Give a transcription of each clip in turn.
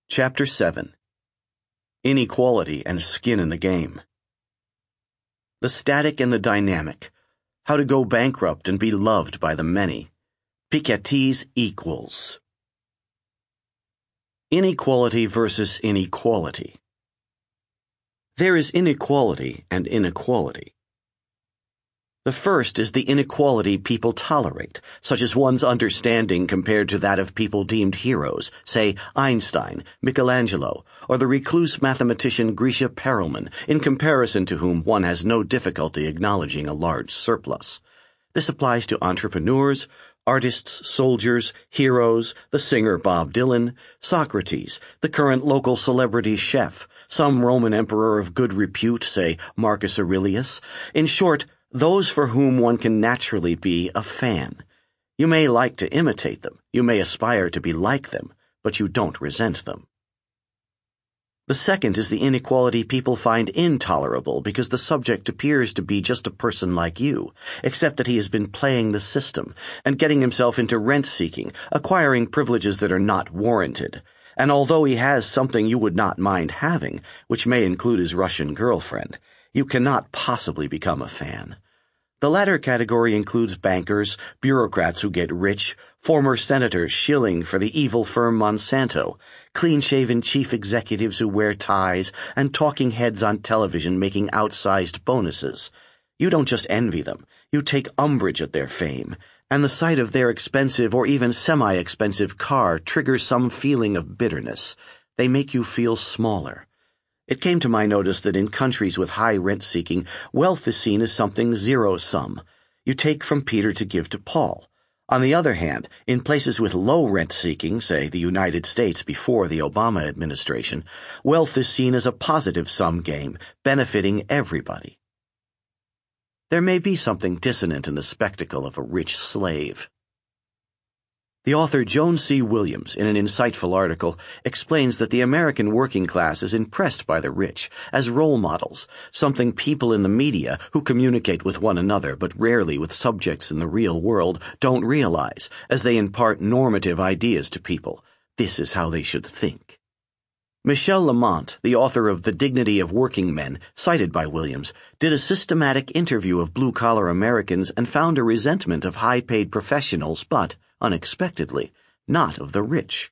Chapter 7. Inequality and Skin in the Game. The static and the dynamic. How to go bankrupt and be loved by the many. Piketty's equals. Inequality versus inequality. There is inequality and inequality. The first is the inequality people tolerate, such as one's understanding compared to that of people deemed heroes, say Einstein, Michelangelo, or the recluse mathematician Grisha Perelman, in comparison to whom one has no difficulty acknowledging a large surplus. This applies to entrepreneurs, artists, soldiers, heroes, the singer Bob Dylan, Socrates, the current local celebrity chef, some Roman emperor of good repute, say Marcus Aurelius. In short, those for whom one can naturally be a fan. You may like to imitate them, you may aspire to be like them, but you don't resent them. The second is the inequality people find intolerable because the subject appears to be just a person like you, except that he has been playing the system and getting himself into rent-seeking, acquiring privileges that are not warranted. And although he has something you would not mind having, which may include his Russian girlfriend, you cannot possibly become a fan. The latter category includes bankers, bureaucrats who get rich, former senators shilling for the evil firm Monsanto, clean-shaven chief executives who wear ties, and talking heads on television making outsized bonuses. You don't just envy them, you take umbrage at their fame, and the sight of their expensive or even semi-expensive car triggers some feeling of bitterness. They make you feel smaller. It came to my notice that in countries with high rent-seeking, wealth is seen as something zero-sum. You take from Peter to give to Paul. On the other hand, in places with low rent-seeking, say the United States before the Obama administration, wealth is seen as a positive-sum game, benefiting everybody. There may be something dissonant in the spectacle of a rich slave. The author Joan C. Williams, in an insightful article, explains that the American working class is impressed by the rich as role models, something people in the media, who communicate with one another but rarely with subjects in the real world, don't realize, as they impart normative ideas to people. This is how they should think. Michel Lamont, the author of The Dignity of Working Men, cited by Williams, did a systematic interview of blue-collar Americans and found a resentment of high-paid professionals, but, unexpectedly, not of the rich.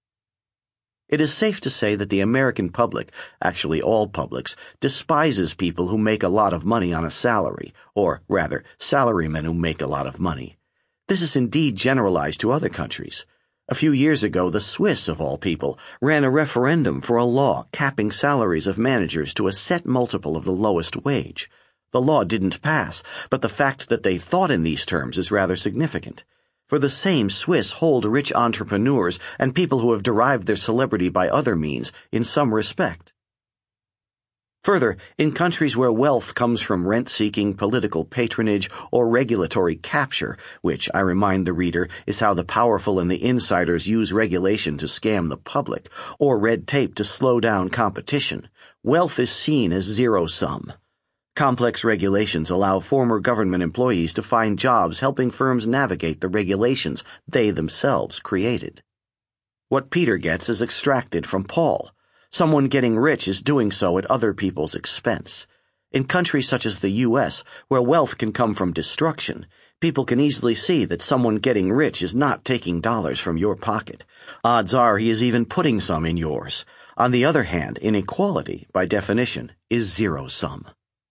It is safe to say that the American public, actually all publics, despises people who make a lot of money on a salary, or, rather, salarymen who make a lot of money. This is indeed generalized to other countries. A few years ago, the Swiss, of all people, ran a referendum for a law capping salaries of managers to a set multiple of the lowest wage. The law didn't pass, but the fact that they thought in these terms is rather significant. For the same Swiss hold rich entrepreneurs and people who have derived their celebrity by other means in some respect. Further, in countries where wealth comes from rent-seeking, political patronage, or regulatory capture, which, I remind the reader, is how the powerful and the insiders use regulation to scam the public, or red tape to slow down competition, wealth is seen as zero-sum. Complex regulations allow former government employees to find jobs helping firms navigate the regulations they themselves created. What Peter gets is extracted from Paul. Someone getting rich is doing so at other people's expense. In countries such as the U.S., where wealth can come from destruction, people can easily see that someone getting rich is not taking dollars from your pocket. Odds are he is even putting some in yours. On the other hand, inequality, by definition, is zero-sum.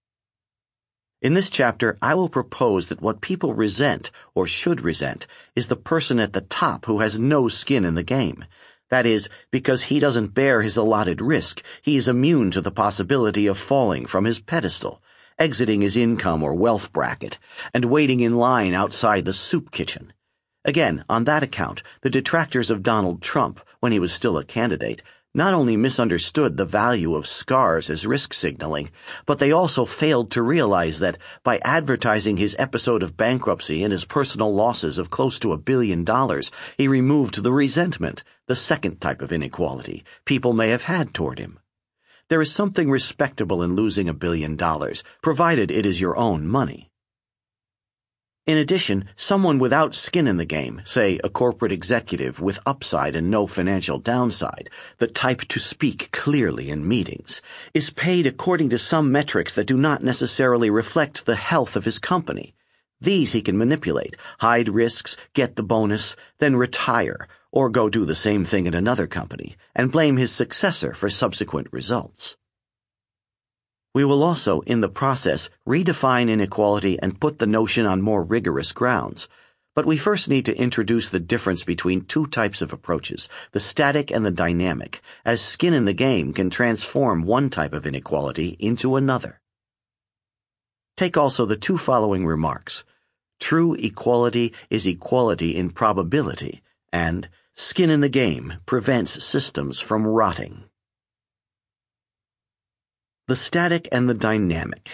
In this chapter, I will propose that what people resent, or should resent, is the person at the top who has no skin in the game. That is, because he doesn't bear his allotted risk, he is immune to the possibility of falling from his pedestal, exiting his income or wealth bracket, and waiting in line outside the soup kitchen. Again, on that account, the detractors of Donald Trump, when he was still a candidate, not only misunderstood the value of scars as risk signaling, but they also failed to realize that, by advertising his episode of bankruptcy and his personal losses of close to $1 billion, he removed the resentment, the second type of inequality, people may have had toward him. There is something respectable in losing $1 billion, provided it is your own money. In addition, someone without skin in the game, say a corporate executive with upside and no financial downside, the type to speak clearly in meetings, is paid according to some metrics that do not necessarily reflect the health of his company. These he can manipulate, hide risks, get the bonus, then retire, or go do the same thing at another company, and blame his successor for subsequent results. We will also, in the process, redefine inequality and put the notion on more rigorous grounds. But we first need to introduce the difference between two types of approaches, the static and the dynamic, as skin in the game can transform one type of inequality into another. Take also the two following remarks. True equality is equality in probability, and skin in the game prevents systems from rotting. The static and the dynamic.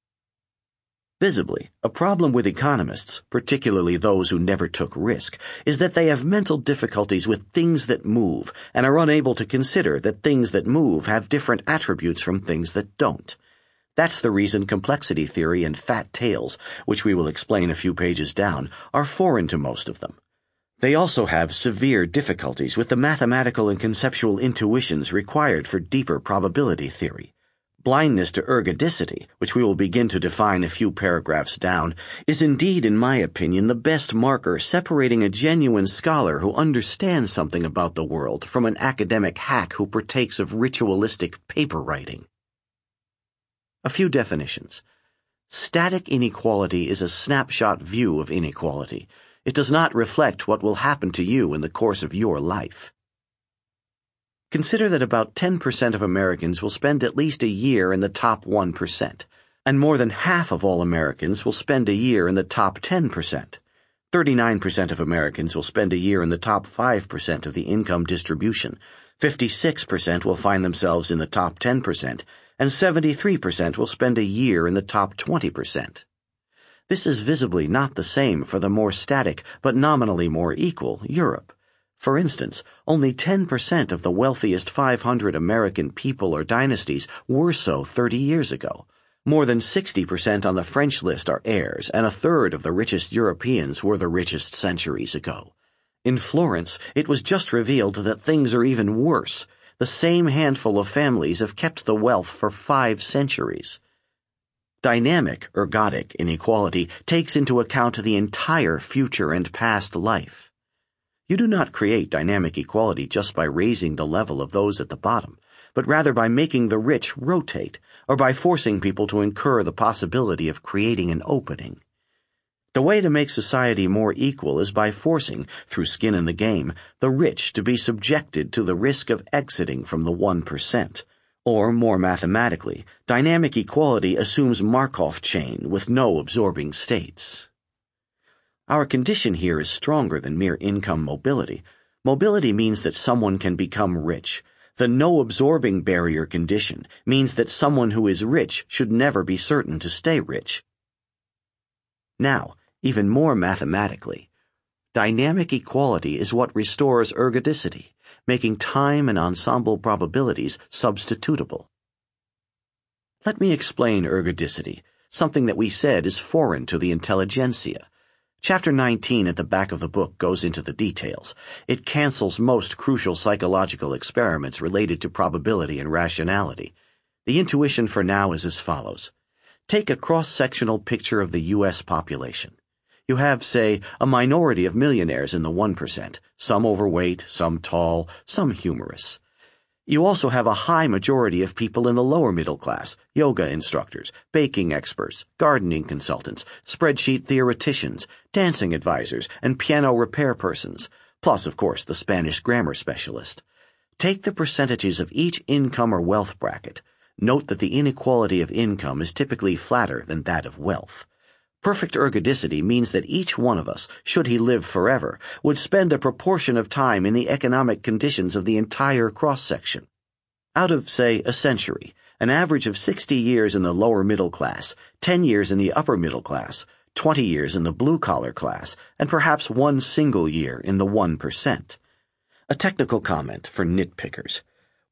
Visibly, a problem with economists, particularly those who never took risk, is that they have mental difficulties with things that move and are unable to consider that things that move have different attributes from things that don't. That's the reason complexity theory and fat tails, which we will explain a few pages down, are foreign to most of them. They also have severe difficulties with the mathematical and conceptual intuitions required for deeper probability theory. Blindness to ergodicity, which we will begin to define a few paragraphs down, is indeed, in my opinion, the best marker separating a genuine scholar who understands something about the world from an academic hack who partakes of ritualistic paper writing. A few definitions. Static inequality is a snapshot view of inequality. It does not reflect what will happen to you in the course of your life. Consider that about 10% of Americans will spend at least a year in the top 1%, and more than half of all Americans will spend a year in the top 10%. 39% of Americans will spend a year in the top 5% of the income distribution, 56% will find themselves in the top 10%, and 73% will spend a year in the top 20%. This is visibly not the same for the more static, but nominally more equal, Europe. For instance, only 10% of the wealthiest 500 American people or dynasties were so 30 years ago. More than 60% on the French list are heirs, and a third of the richest Europeans were the richest centuries ago. In Florence, it was just revealed that things are even worse. The same handful of families have kept the wealth for 5 centuries. Dynamic, ergodic inequality takes into account the entire future and past life. You do not create dynamic equality just by raising the level of those at the bottom, but rather by making the rich rotate, or by forcing people to incur the possibility of creating an opening. The way to make society more equal is by forcing, through skin in the game, the rich to be subjected to the risk of exiting from the 1%. Or, more mathematically, dynamic equality assumes Markov chain with no absorbing states. Our condition here is stronger than mere income mobility. Mobility means that someone can become rich. The no-absorbing barrier condition means that someone who is rich should never be certain to stay rich. Now, even more mathematically, dynamic equality is what restores ergodicity, making time and ensemble probabilities substitutable. Let me explain ergodicity, something that we said is foreign to the intelligentsia. Chapter 19 at the back of the book goes into the details. It cancels most crucial psychological experiments related to probability and rationality. The intuition for now is as follows. Take a cross-sectional picture of the U.S. population. You have, say, a minority of millionaires in the 1%, some overweight, some tall, some humorous. You also have a high majority of people in the lower middle class, yoga instructors, baking experts, gardening consultants, spreadsheet theoreticians, dancing advisors, and piano repair persons, plus, of course, the Spanish grammar specialist. Take the percentages of each income or wealth bracket. Note that the inequality of income is typically flatter than that of wealth. Perfect ergodicity means that each one of us, should he live forever, would spend a proportion of time in the economic conditions of the entire cross-section. Out of, say, a century, an average of 60 years in the lower middle class, 10 years in the upper middle class, 20 years in the blue-collar class, and perhaps 1 single year in the 1%. A technical comment for nitpickers.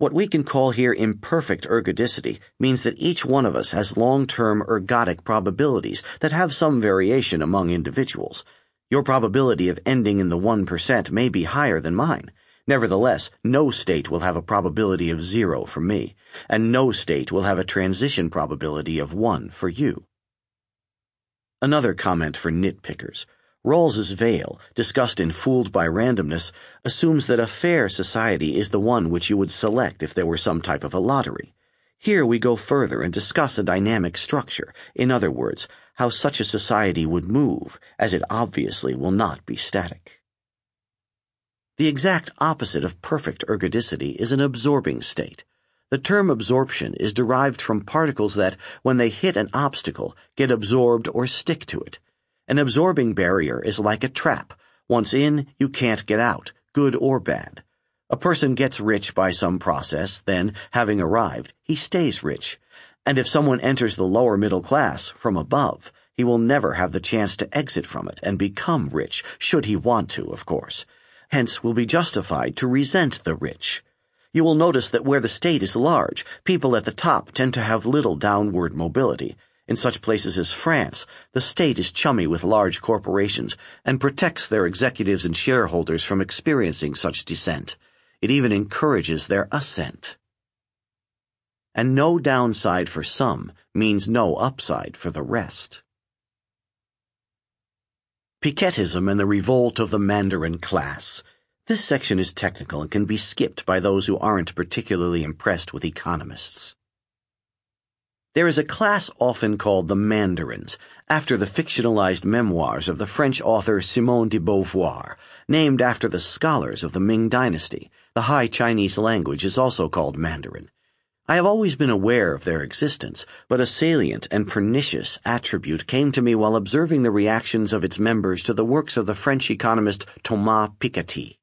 What we can call here imperfect ergodicity means that each one of us has long-term ergodic probabilities that have some variation among individuals. Your probability of ending in the 1% may be higher than mine. Nevertheless, no state will have a probability of 0 for me, and no state will have a transition probability of 1 for you. Another comment for nitpickers. Rawls's veil, discussed in Fooled by Randomness, assumes that a fair society is the one which you would select if there were some type of a lottery. Here we go further and discuss a dynamic structure, in other words, how such a society would move, as it obviously will not be static. The exact opposite of perfect ergodicity is an absorbing state. The term absorption is derived from particles that, when they hit an obstacle, get absorbed or stick to it. An absorbing barrier is like a trap. Once in, you can't get out, good or bad. A person gets rich by some process, then, having arrived, he stays rich. And if someone enters the lower middle class from above, he will never have the chance to exit from it and become rich, should he want to, of course. Hence will be justified to resent the rich. You will notice that where the state is large, people at the top tend to have little downward mobility. In such places as France, the state is chummy with large corporations and protects their executives and shareholders from experiencing such descent. It even encourages their ascent. And no downside for some means no upside for the rest. Piketism and the revolt of the Mandarin class. This section is technical and can be skipped by those who aren't particularly impressed with economists. There is a class often called the Mandarins, after the fictionalized memoirs of the French author Simone de Beauvoir, named after the scholars of the Ming Dynasty. The High Chinese language is also called Mandarin. I have always been aware of their existence, but a salient and pernicious attribute came to me while observing the reactions of its members to the works of the French economist Thomas Piketty.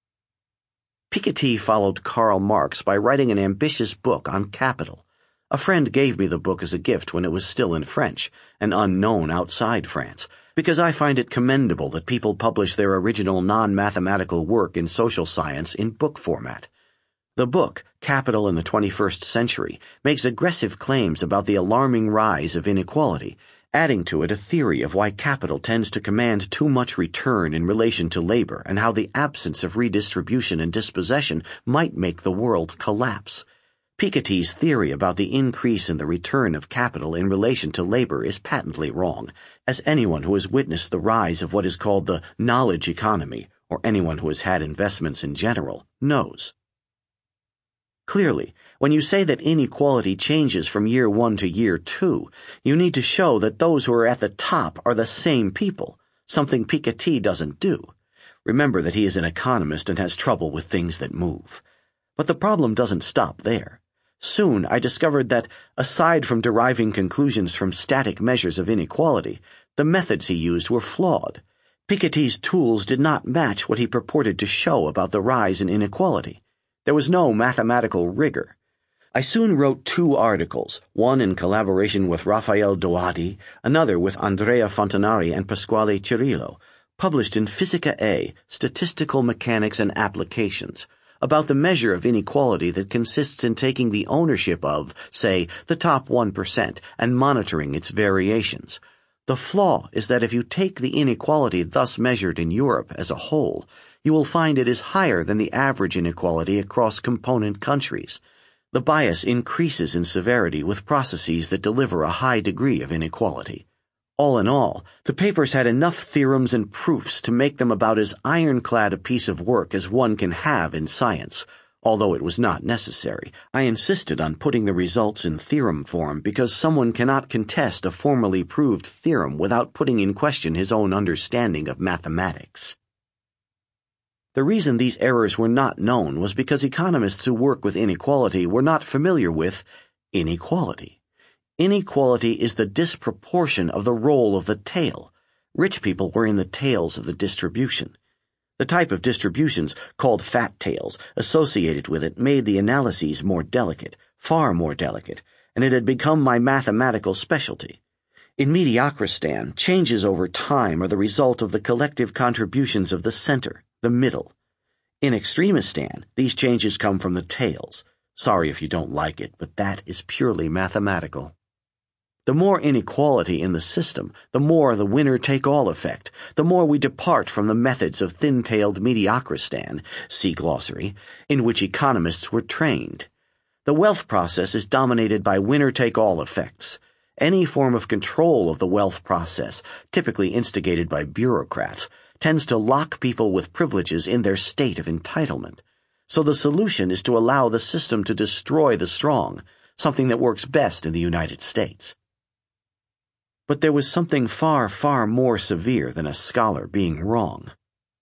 Piketty followed Karl Marx by writing an ambitious book on capital. A friend gave me the book as a gift when it was still in French, and unknown outside France, because I find it commendable that people publish their original non-mathematical work in social science in book format. The book, Capital in the 21st Century, makes aggressive claims about the alarming rise of inequality, adding to it a theory of why capital tends to command too much return in relation to labor and how the absence of redistribution and dispossession might make the world collapse. Piketty's theory about the increase in the return of capital in relation to labor is patently wrong, as anyone who has witnessed the rise of what is called the knowledge economy, or anyone who has had investments in general, knows. Clearly, when you say that inequality changes from year 1 to year 2, you need to show that those who are at the top are the same people, something Piketty doesn't do. Remember that he is an economist and has trouble with things that move. But the problem doesn't stop there. Soon I discovered that, aside from deriving conclusions from static measures of inequality, the methods he used were flawed. Piketty's tools did not match what he purported to show about the rise in inequality. There was no mathematical rigor. I soon wrote 2 articles, one in collaboration with Raphael Doadi, another with Andrea Fontanari and Pasquale Cirillo, published in Physica A, Statistical Mechanics and Applications, about the measure of inequality that consists in taking the ownership of, say, the top 1% and monitoring its variations. The flaw is that if you take the inequality thus measured in Europe as a whole, you will find it is higher than the average inequality across component countries. The bias increases in severity with processes that deliver a high degree of inequality. All in all, the papers had enough theorems and proofs to make them about as ironclad a piece of work as one can have in science. Although it was not necessary, I insisted on putting the results in theorem form because someone cannot contest a formally proved theorem without putting in question his own understanding of mathematics. The reason these errors were not known was because economists who work with inequality were not familiar with inequality. Inequality is the disproportion of the roll of the tail. Rich people were in the tails of the distribution. The type of distributions, called fat tails, associated with it made the analyses more delicate, far more delicate, and it had become my mathematical specialty. In Mediocristan, changes over time are the result of the collective contributions of the center, the middle. In Extremistan, these changes come from the tails. Sorry if you don't like it, but that is purely mathematical. The more inequality in the system, the more the winner-take-all effect, the more we depart from the methods of thin-tailed mediocristan, see glossary, in which economists were trained. The wealth process is dominated by winner-take-all effects. Any form of control of the wealth process, typically instigated by bureaucrats, tends to lock people with privileges in their state of entitlement. So the solution is to allow the system to destroy the strong, something that works best in the United States. But there was something far, far more severe than a scholar being wrong.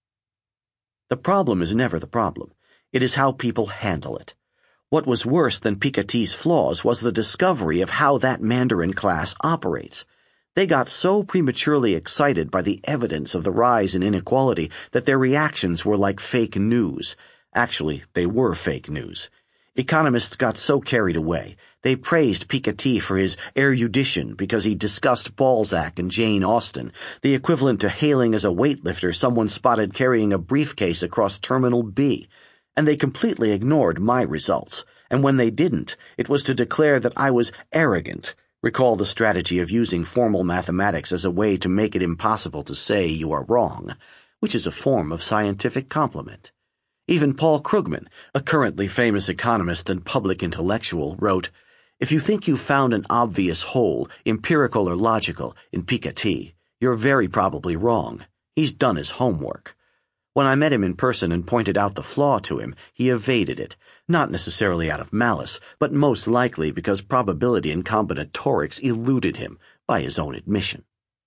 The problem is never the problem. It is how people handle it. What was worse than Piketty's flaws was the discovery of how that Mandarin class operates. They got so prematurely excited by the evidence of the rise in inequality that their reactions were like fake news. Actually, they were fake news. Economists got so carried away. They praised Piketty for his erudition because he discussed Balzac and Jane Austen, the equivalent to hailing as a weightlifter someone spotted carrying a briefcase across Terminal B. And they completely ignored my results. And when they didn't, it was to declare that I was arrogant. Recall the strategy of using formal mathematics as a way to make it impossible to say you are wrong, which is a form of scientific compliment. Even Paul Krugman, a currently famous economist and public intellectual, wrote, "If you think you've found an obvious hole, empirical or logical, in Piketty, you're very probably wrong. He's done his homework." When I met him in person and pointed out the flaw to him, he evaded it, not necessarily out of malice, but most likely because probability and combinatorics eluded him, by his own admission.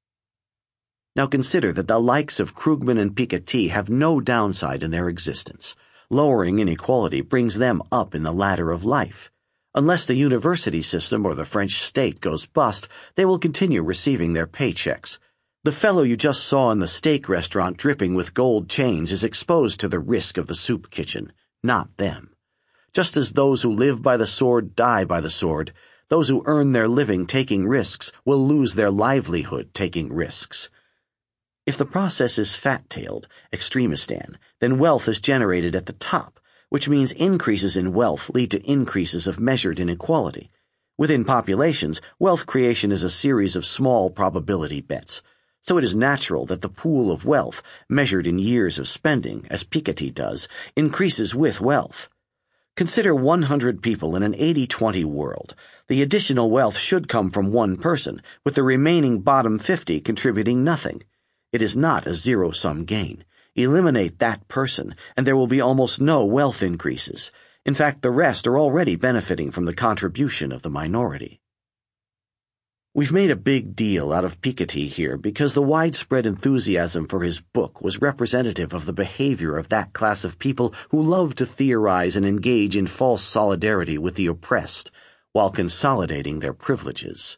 Now consider that the likes of Krugman and Piketty have no downside in their existence. Lowering inequality brings them up in the ladder of life. Unless the university system or the French state goes bust, they will continue receiving their paychecks. The fellow you just saw in the steak restaurant dripping with gold chains is exposed to the risk of the soup kitchen, not them. Just as those who live by the sword die by the sword, those who earn their living taking risks will lose their livelihood taking risks. If the process is fat-tailed, extremistan, then wealth is generated at the top, which means increases in wealth lead to increases of measured inequality. Within populations, wealth creation is a series of small probability bets, so it is natural that the pool of wealth, measured in years of spending, as Piketty does, increases with wealth. Consider 100 people in an 80-20 world. The additional wealth should come from one person, with the remaining bottom 50 contributing nothing. It is not a zero-sum gain. Eliminate that person, and there will be almost no wealth increases. In fact, the rest are already benefiting from the contribution of the minority. We've made a big deal out of Piketty here because the widespread enthusiasm for his book was representative of the behavior of that class of people who love to theorize and engage in false solidarity with the oppressed, while consolidating their privileges.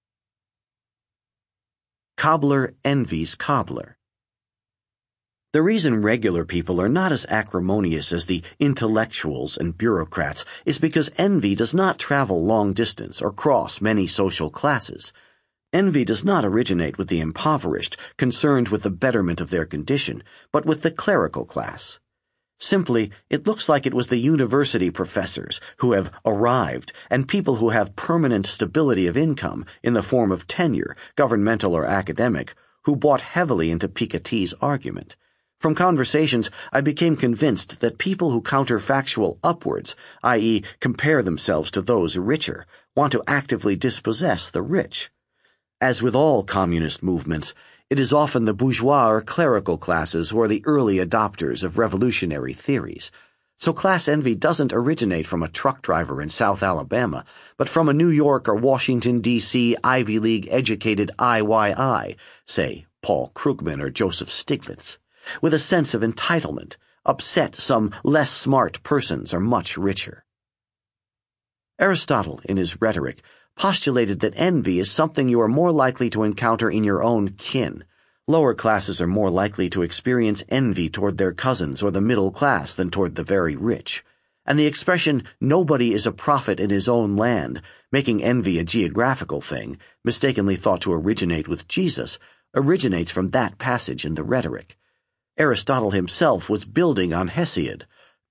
Cobbler envies cobbler. The reason regular people are not as acrimonious as the intellectuals and bureaucrats is because envy does not travel long distance or cross many social classes. Envy does not originate with the impoverished, concerned with the betterment of their condition, but with the clerical class. Simply, it looks like it was the university professors who have arrived and people who have permanent stability of income in the form of tenure, governmental or academic, who bought heavily into Piketty's argument. From conversations, I became convinced that people who counterfactual upwards, i.e., compare themselves to those richer, want to actively dispossess the rich. As with all communist movements, it is often the bourgeois or clerical classes who are the early adopters of revolutionary theories. So class envy doesn't originate from a truck driver in South Alabama, but from a New York or Washington, D.C. Ivy League-educated IYI, say Paul Krugman or Joseph Stiglitz, with a sense of entitlement, upset some less smart persons are much richer. Aristotle, in his Rhetoric, postulated that envy is something you are more likely to encounter in your own kin. Lower classes are more likely to experience envy toward their cousins or the middle class than toward the very rich. And the expression, "nobody is a prophet in his own land," making envy a geographical thing, mistakenly thought to originate with Jesus, originates from that passage in the Rhetoric. Aristotle himself was building on Hesiod.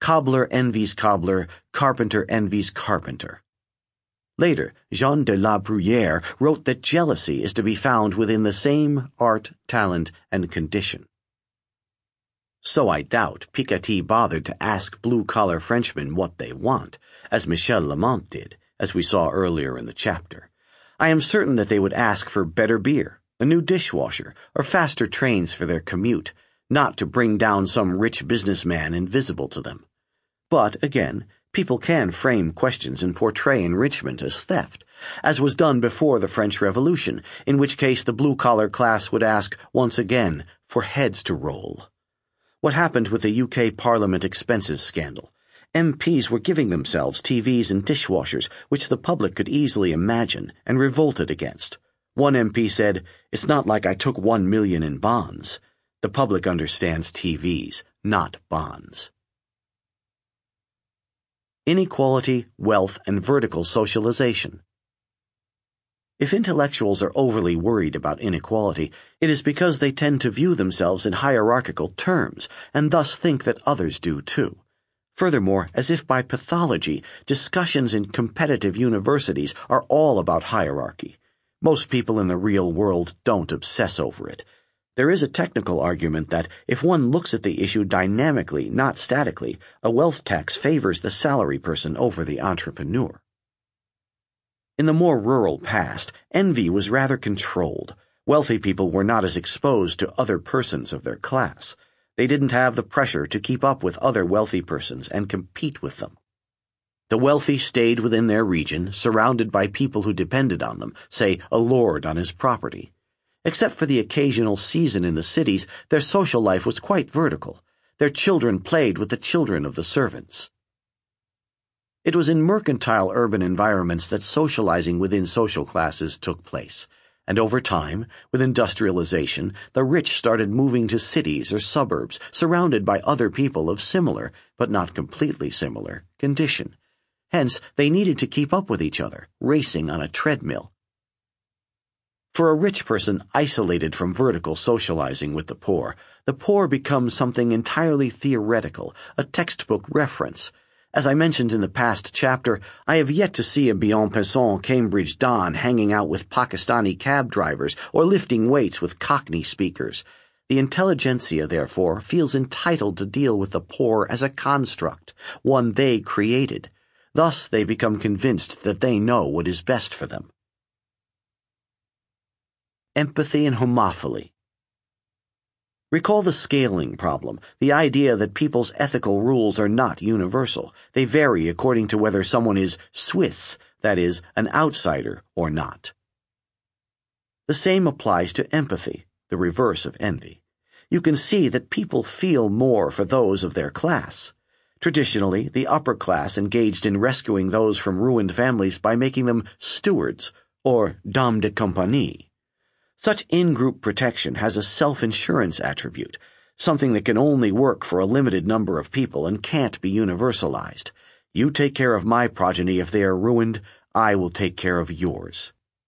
Cobbler envies cobbler, carpenter envies carpenter. Later, Jean de La Bruyere wrote that jealousy is to be found within the same art, talent, and condition. So I doubt Piketty bothered to ask blue-collar Frenchmen what they want, as Michel Lamont did, as we saw earlier in the chapter. I am certain that they would ask for better beer, a new dishwasher, or faster trains for their commute, not to bring down some rich businessman invisible to them. But, again, people can frame questions and portray enrichment as theft, as was done before the French Revolution, in which case the blue-collar class would ask, once again, for heads to roll. What happened with the UK Parliament expenses scandal? MPs were giving themselves TVs and dishwashers, which the public could easily imagine, and revolted against. One MP said, "It's not like I took 1 million in bonds." The public understands TVs, not bonds. Inequality, wealth, and vertical socialization. If intellectuals are overly worried about inequality, it is because they tend to view themselves in hierarchical terms, and thus think that others do too. Furthermore, as if by pathology, discussions in competitive universities are all about hierarchy. Most people in the real world don't obsess over it. There is a technical argument that, if one looks at the issue dynamically, not statically, a wealth tax favors the salary person over the entrepreneur. In the more rural past, envy was rather controlled. Wealthy people were not as exposed to other persons of their class. They didn't have the pressure to keep up with other wealthy persons and compete with them. The wealthy stayed within their region, surrounded by people who depended on them, say a lord on his property. Except for the occasional season in the cities, their social life was quite vertical. Their children played with the children of the servants. It was in mercantile urban environments that socializing within social classes took place, and over time, with industrialization, the rich started moving to cities or suburbs, surrounded by other people of similar, but not completely similar, condition. Hence, they needed to keep up with each other, racing on a treadmill. For a rich person isolated from vertical socializing with the poor becomes something entirely theoretical, a textbook reference. As I mentioned in the past chapter, I have yet to see a bien-pensant Cambridge Don hanging out with Pakistani cab drivers or lifting weights with Cockney speakers. The intelligentsia, therefore, feels entitled to deal with the poor as a construct, one they created. Thus they become convinced that they know what is best for them. Empathy and homophily. Recall the scaling problem, the idea that people's ethical rules are not universal. They vary according to whether someone is Swiss, that is, an outsider, or not. The same applies to empathy, the reverse of envy. You can see that people feel more for those of their class. Traditionally, the upper class engaged in rescuing those from ruined families by making them stewards, or dames de compagnie. Such in-group protection has a self-insurance attribute, something that can only work for a limited number of people and can't be universalized. You take care of my progeny if they are ruined, I will take care of yours.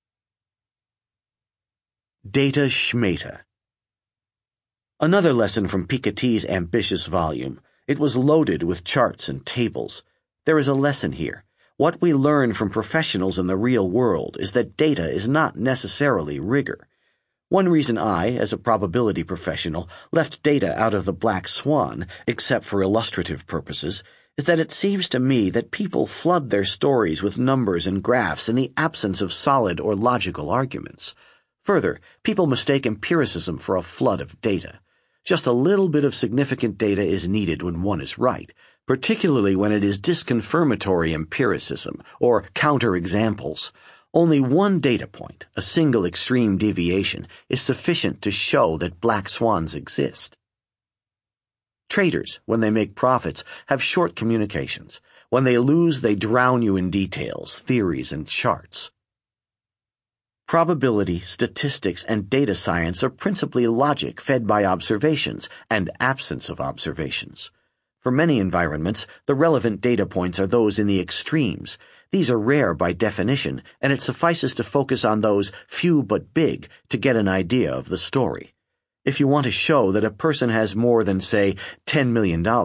Data schmata. Another lesson from Piketty's ambitious volume. It was loaded with charts and tables. There is a lesson here. What we learn from professionals in the real world is that data is not necessarily rigor. One reason I, as a probability professional, left data out of the Black Swan, except for illustrative purposes, is that it seems to me that people flood their stories with numbers and graphs in the absence of solid or logical arguments. Further, people mistake empiricism for a flood of data. Just a little bit of significant data is needed when one is right, particularly when it is disconfirmatory empiricism or counterexamples. Only one data point, a single extreme deviation, is sufficient to show that black swans exist. Traders, when they make profits, have short communications. When they lose, they drown you in details, theories, and charts. Probability, statistics, and data science are principally logic fed by observations and absence of observations. For many environments, the relevant data points are those in the extremes. These are rare by definition, and it suffices to focus on those few but big to get an idea of the story. If you want to show that a person has more than, say, $10 million,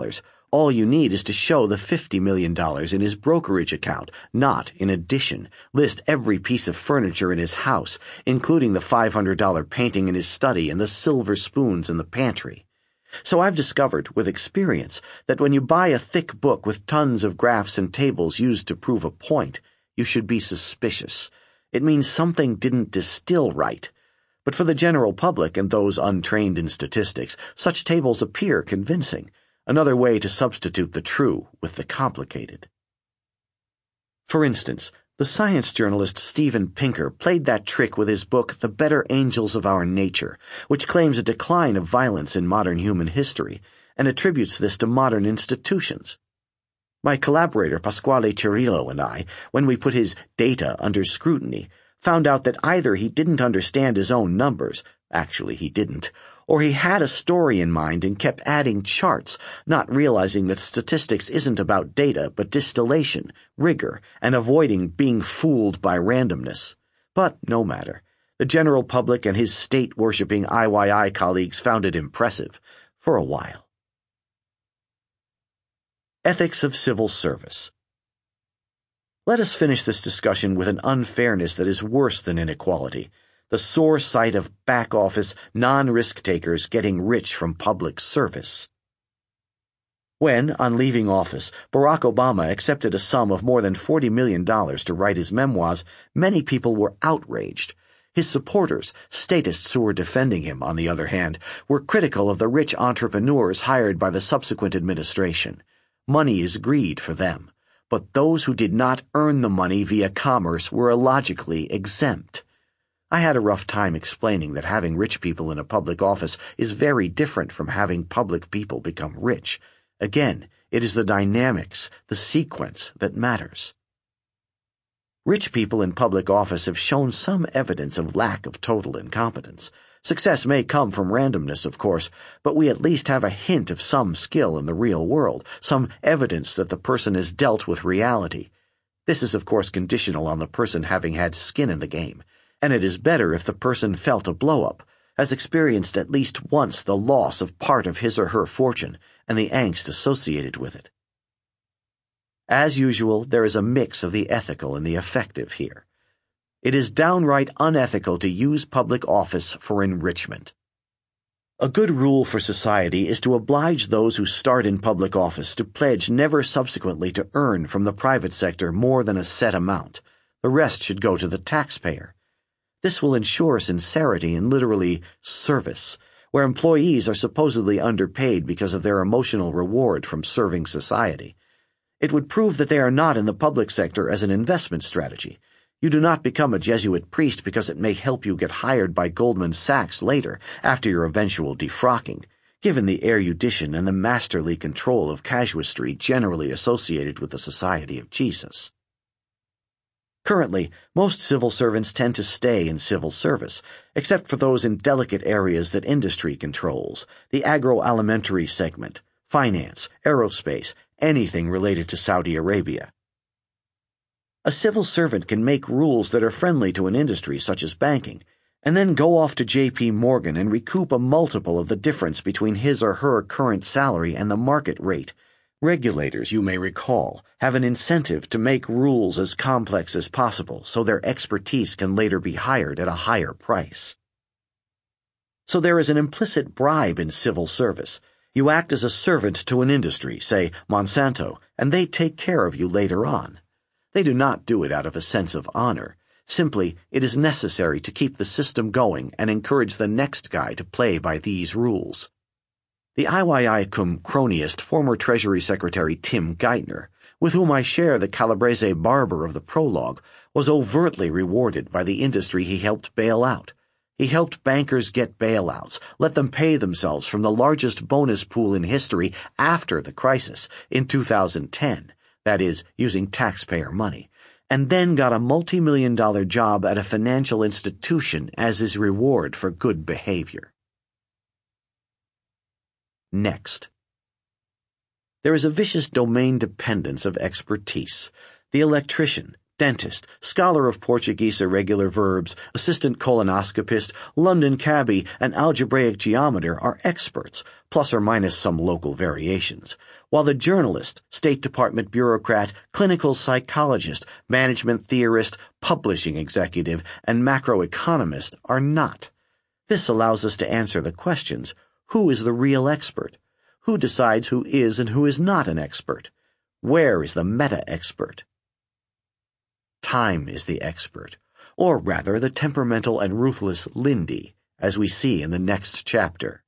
All you need is to show the $50 million in his brokerage account, not, in addition, list every piece of furniture in his house, including the $500 painting in his study and the silver spoons in the pantry. So I've discovered, with experience, that when you buy a thick book with tons of graphs and tables used to prove a point, you should be suspicious. It means something didn't distill right. But for the general public and those untrained in statistics, such tables appear convincing, another way to substitute the true with the complicated. For instance, the science journalist Steven Pinker played that trick with his book The Better Angels of Our Nature, which claims a decline of violence in modern human history, and attributes this to modern institutions. My collaborator Pasquale Cirillo and I, when we put his data under scrutiny, found out that either he didn't understand his own numbers, actually he didn't, or he had a story in mind and kept adding charts, not realizing that statistics isn't about data but distillation, rigor, and avoiding being fooled by randomness. But no matter. The general public and his state-worshipping IYI colleagues found it impressive, for a while. Ethics of Civil Service. Let us finish this discussion with an unfairness that is worse than inequality, the sore sight of back-office, non-risk-takers getting rich from public service. When, on leaving office, Barack Obama accepted a sum of more than $40 million to write his memoirs, many people were outraged. His supporters, statists who were defending him, on the other hand, were critical of the rich entrepreneurs hired by the subsequent administration. Money is greed for them. But those who did not earn the money via commerce were illogically exempt. I had a rough time explaining that having rich people in a public office is very different from having public people become rich. Again, it is the dynamics, the sequence, that matters. Rich people in public office have shown some evidence of lack of total incompetence. Success may come from randomness, of course, but we at least have a hint of some skill in the real world, some evidence that the person has dealt with reality. This is, of course, conditional on the person having had skin in the game, and it is better if the person felt a blow-up, has experienced at least once the loss of part of his or her fortune and the angst associated with it. As usual, there is a mix of the ethical and the effective here. It is downright unethical to use public office for enrichment. A good rule for society is to oblige those who start in public office to pledge never subsequently to earn from the private sector more than a set amount. The rest should go to the taxpayer. This will ensure sincerity and literally service, where employees are supposedly underpaid because of their emotional reward from serving society. It would prove that they are not in the public sector as an investment strategy. You do not become a Jesuit priest because it may help you get hired by Goldman Sachs later, after your eventual defrocking, given the erudition and the masterly control of casuistry generally associated with the Society of Jesus. Currently, most civil servants tend to stay in civil service, except for those in delicate areas that industry controls, the agroalimentary segment, finance, aerospace, anything related to Saudi Arabia. A civil servant can make rules that are friendly to an industry such as banking, and then go off to J.P. Morgan and recoup a multiple of the difference between his or her current salary and the market rate. Regulators, you may recall, have an incentive to make rules as complex as possible so their expertise can later be hired at a higher price. So there is an implicit bribe in civil service. You act as a servant to an industry, say Monsanto, and they take care of you later on. They do not do it out of a sense of honor. Simply, it is necessary to keep the system going and encourage the next guy to play by these rules. The IYI cum cronyist former Treasury Secretary Tim Geithner, with whom I share the Calabrese barber of the prologue, was overtly rewarded by the industry he helped bail out. He helped bankers get bailouts, let them pay themselves from the largest bonus pool in history after the crisis in 2010. That is, using taxpayer money, and then got a multi-million-dollar job at a financial institution as his reward for good behavior. Next. There is a vicious domain dependence of expertise. The electrician, dentist, scholar of Portuguese irregular verbs, assistant colonoscopist, London cabbie, and algebraic geometer are experts, plus or minus some local variations, while the journalist, State Department bureaucrat, clinical psychologist, management theorist, publishing executive, and macroeconomist are not. This allows us to answer the questions: who is the real expert? Who decides who is and who is not an expert? Where is the meta-expert? Time is the expert, or rather the temperamental and ruthless Lindy, as we see in the next chapter.